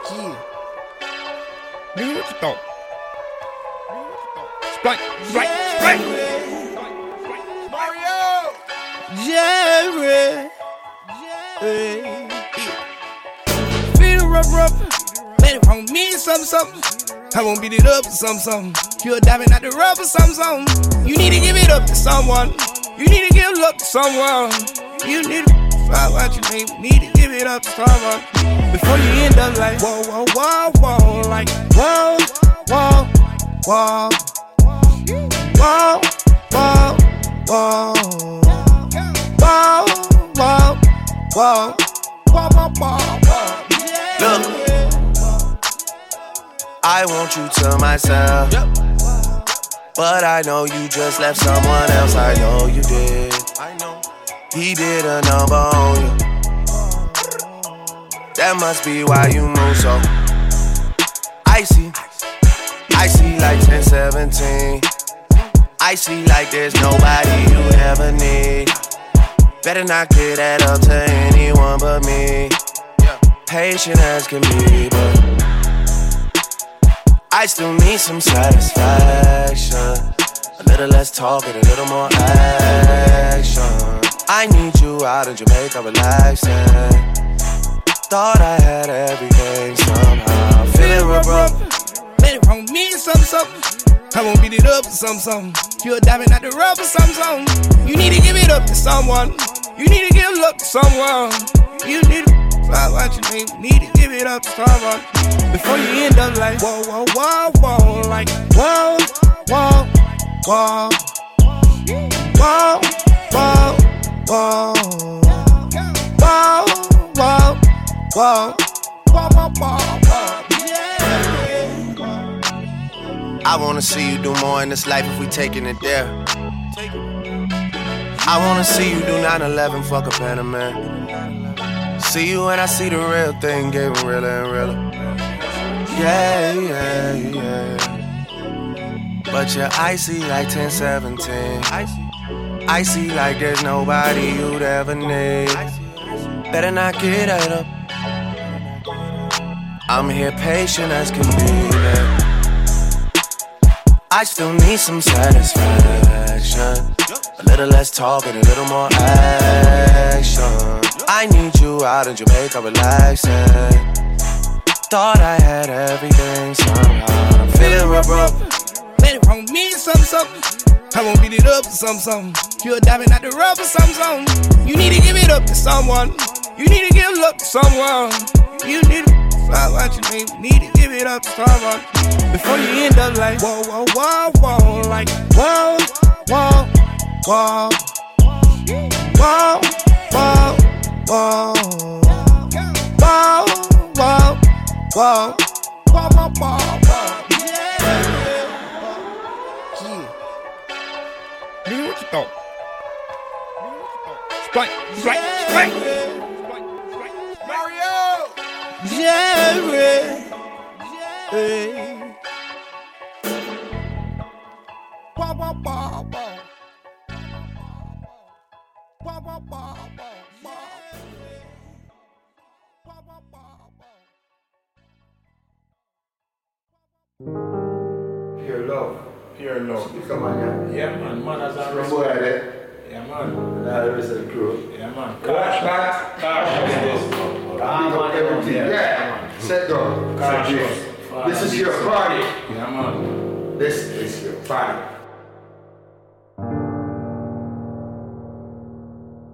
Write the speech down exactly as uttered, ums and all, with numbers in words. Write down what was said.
Yeah. Nigga, what you thought? Spike, spike, spike. Mario! Jerry. Jerry. Feel the rub, rub. Let it on me, something, something. I won't beat it up or something, something. You're diving out the rub or something, something. You need to give it up to someone. You need to give love to someone. You need to find what you need. Need to give it up to someone. Before you end up like whoa, whoa, whoa, whoa. Like whoa, whoa, whoa. Whoa, whoa, whoa. Whoa, whoa, whoa. Whoa, whoa, whoa, whoa. Look, I want you to myself, but I know you just left someone else. I know you did. He did a number on you. That must be why you move so icy. Icy like ten seventeen. Icy like there's nobody you ever need. Better not get that up to anyone but me. Patient as can be, but I still need some satisfaction. A little less talk and a little more action. I need you out in Jamaica relaxing. Thought I had everything somehow. Feeling rough, rough. Let it on me, something, something. I won't beat it up or something, something. You're diving out the rub or something, something. You need to give it up to someone. You need to give love to someone. You need to find what you need. Need to give it up to someone. Before you end up like whoa, whoa, whoa, whoa. Like whoa, whoa, whoa. Whoa, whoa, whoa. Whoa, whoa, whoa. Whoa, whoa, whoa, whoa. I wanna see you do more in this life if we taking it there. I wanna see you do nine eleven, fuck a Panamera. See you when I see the real thing getting realer and realer. Yeah, yeah, yeah. But you're icy like ten seventeen. Icy like there's nobody you'd ever need. Better not get that up. I'm here patient as can be, babe. I still need some satisfaction. A little less talk and a little more action. I need you out in Jamaica relaxing. Thought I had everything somehow. I'm feeling rough, rough. Let it on me, something, something. I won't beat it up or something, something. You're diving out the rub or something, something. You need to give it up to someone. You need to give love to someone. You need to find what you need. Need to give it up to someone. Before you end up like whoa, whoa, whoa, whoa. Like whoa, whoa, whoa. Whoa, whoa, whoa. Whoa, whoa, whoa. Whoa, whoa, whoa, whoa. Yeah. Nigga, what you thought? Spike, spike, spike. Mario! Jerry. Hey. Wah, wah, wah, wah. Wah, wah, wah, wah. Wah, wah, wah, wah. Pure love. Pure love. Come on, yeah. Yeah, man. Man has a From boy respect. there. Yeah, man. Now the rest of the crew. Yeah, man. Watch back. Cash is this. Big up everything. Yeah. Set down. Cash Set is. this. This is your party. Yeah, man. This is your party.